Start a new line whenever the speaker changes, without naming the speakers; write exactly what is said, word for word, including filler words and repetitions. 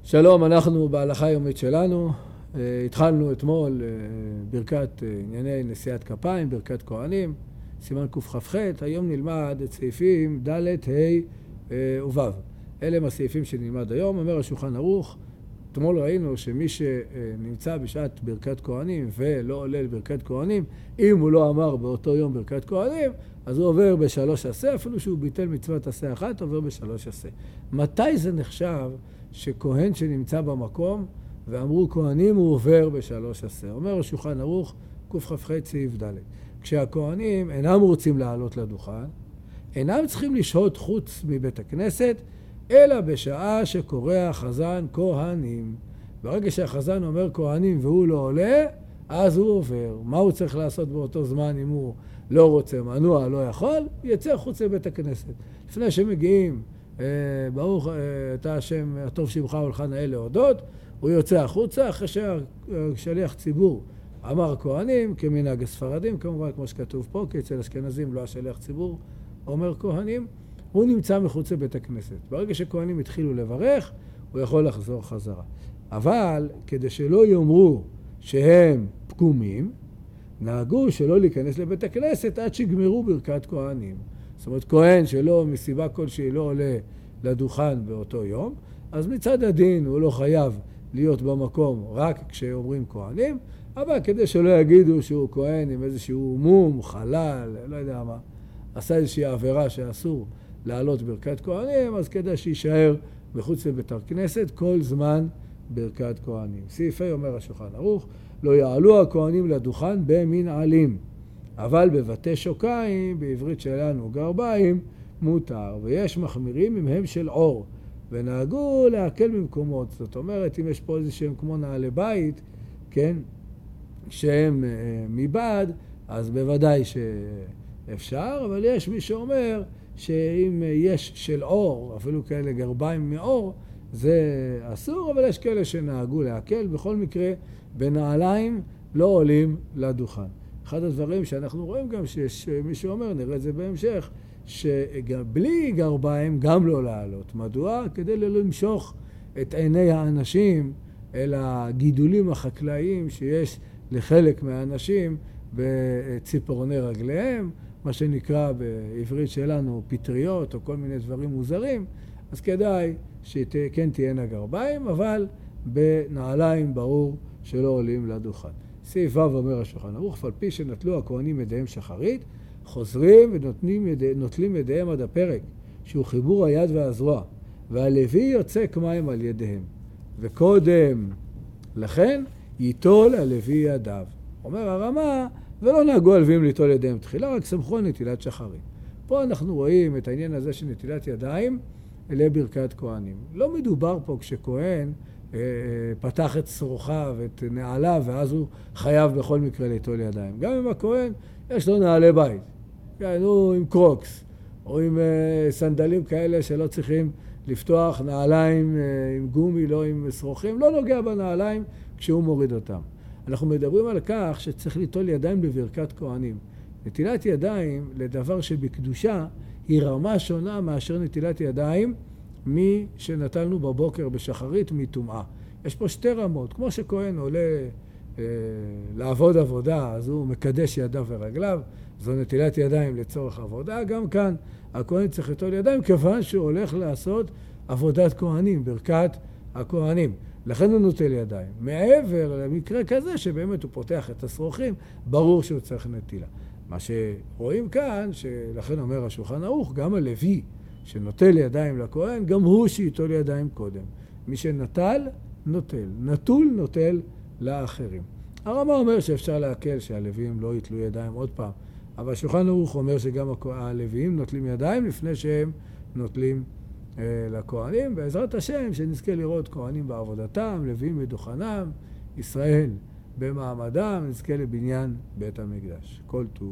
שלום, אנחנו בהלכה היומית שלנו. התחלנו אתמול ברכת ענייני נשיאת כפיים, ברכת כהנים, סימן קכ"ח. היום נלמד את סעיפים ד' ה' וו'. אלה הם הסעיפים שנלמד היום. אומר השולחן ערוך, אתמול ראינו שמי שנמצא בשעת ברכת כהנים ולא עולה לברכת כהנים, אם הוא לא אמר באותו יום ברכת כהנים, אז הוא עובר בשלוש עשה, אפילו שהוא ביטל מצוות עשה אחת, עובר בשלוש עשה. מתי זה נחשב שכהן שנמצא במקום ואמרו כהנים הוא עובר בשלוש עשה? אומר השולחן ערוך, קכ"ח סעיף ד'. כשהכהנים אינם רוצים לעלות לדוכן, אינם צריכים לשהות חוץ מבית הכנסת, אלא בשעה שקורא החזן כהנים. ברגע שהחזן אומר כהנים והוא לא עולה, אז הוא עובר. מה הוא צריך לעשות באותו זמן אם הוא לא רוצה, מנוע, לא יכול? יצא חוץ לבית הכנסת. לפני שמגיעים, אה, ברוך אתה השם הטוב שמך ולך נאה להודות, הוא יוצא החוצה אחרי שהשליח ציבור אמר כהנים, כמנהג הספרדים, כמובן כמו שכתוב פה, כי אצל אשכנזים לא השליח ציבור אומר כהנים, הוא נמצא מחוץ לבית הכנסת. ברגע שכהנים התחילו לברך, הוא יכול לחזור חזרה. אבל כדי שלא יאמרו שהם פגומים, נהגו שלא להיכנס לבית הכנסת עד שיגמרו ברכת כהנים. זאת אומרת, כהן שלא מסיבה כלשהי לא עולה לדוכן באותו יום, אז מצד הדין הוא לא חייב להיות במקום רק כשאומרים כהנים, אבל כדי שלא יגידו שהוא כהן עם איזשהו מום, חלל, לא יודע מה, עשה איזושהי עבירה שאסור לעלות ברכת כהנים, אז כדאי שישאר מחוץ לבית הכנסת כל זמן ברכת כהנים. סעיף ה' אומר השולחן ערוך, לא יעלו הכהנים לדוכן במנעלים, אבל בבתי שוקיים, בעברית שלנו גרביים, מותר, ויש מחמירים אם הם של אור, ונהגו להקל במקומות. זאת אומרת, אם יש פה איזה שהם כמו נעלי בית, כן, שהם אה, מבעד, אז בוודאי שאפשר, אבל יש מי שאומר שאם יש של אור, אפילו כאלה גרביים מאור, זה אסור, אבל יש כאלה שנהגו להקל. בכל מקרה, בנעליים לא עולים לדוכן. אחד הדברים שאנחנו רואים גם שיש מי שאומר, נראה את זה בהמשך, שבלי גרביים גם לא לעלות. מדוע? כדי לא למשוך את עיני האנשים אל הגידולים החקלאיים שיש לחלק מהאנשים בציפורני רגליהם, מה שנקרא בעברית שלנו פטריות או כל מיני דברים מוזרים, אז כדאי שכן תהיינה גרביים, אבל בנעליים ברור שלא עולים לדוכן. סעיף ו' אומר השולחן ערוך, על פי שנטלו הכהנים ידיהם שחרית, חוזרים ונוטלים ידיהם עד הפרק, שהוא חיבור היד והזרוע, והלוי יוצא כמים על ידיהם. וקודם לכן ייטול הלוי ידיו. אומר הרמה, ולא נהגו הלוויים ליטול ידיהם תחילה, רק סמכו על נטילת שחרית. פה אנחנו רואים את העניין הזה של נטילת ידיים לברכת כהנים. לא מדובר פה כשכהן אה, פתח את שרוחיו, את נעליו, ואז הוא חייב בכל מקרה ליטול ידיים. גם אם הכהן יש לו נעלי בית, כן, הוא עם קרוקס, או עם אה, סנדלים כאלה שלא צריכים לפתוח נעליים אה, עם גומי, לא עם שרוכים, לא נוגע בנעליים כשהוא מוריד אותם. אנחנו מדברים על כך שצריך ליטול ידיים בברכת כהנים. נטילת ידיים לדבר שבקדושה היא רמה שונה מאשר נטילת ידיים מי שנטלנו בבוקר בשחרית מטומאה. יש פה שתי רמות. כמו שכהן עולה אה, לעבוד עבודה, אז הוא מקדש ידיו ורגליו, זו נטילת ידיים לצורך עבודה. גם כאן הכהן צריך ליטול ידיים כיוון שהוא הולך לעשות עבודת כהנים, ברכת הכהנים. לכן הוא נוטל ידיים. מעבר למקרה כזה שבאמת הוא פותח את השרוכים, ברור שהוא צריך נטילה. מה שרואים כאן, שלכן אומר השולחן ערוך, גם הלוי שנוטל ידיים לכהן, גם הוא שייטול ידיים קודם. מי שנטל, נוטל. נטול, נוטל לאחרים. הרמה אומר שאפשר להקל שהלוויים לא יטלו ידיים עוד פעם, אבל השולחן ערוך אומר שגם הלוויים נוטלים ידיים לפני שהם נוטלים לכהנים, בעזרת השם שנזכה לראות כהנים בעבודתם, לוויים בדוכנם, ישראל במעמדם, נזכה לבניין בית המקדש. כל טוב.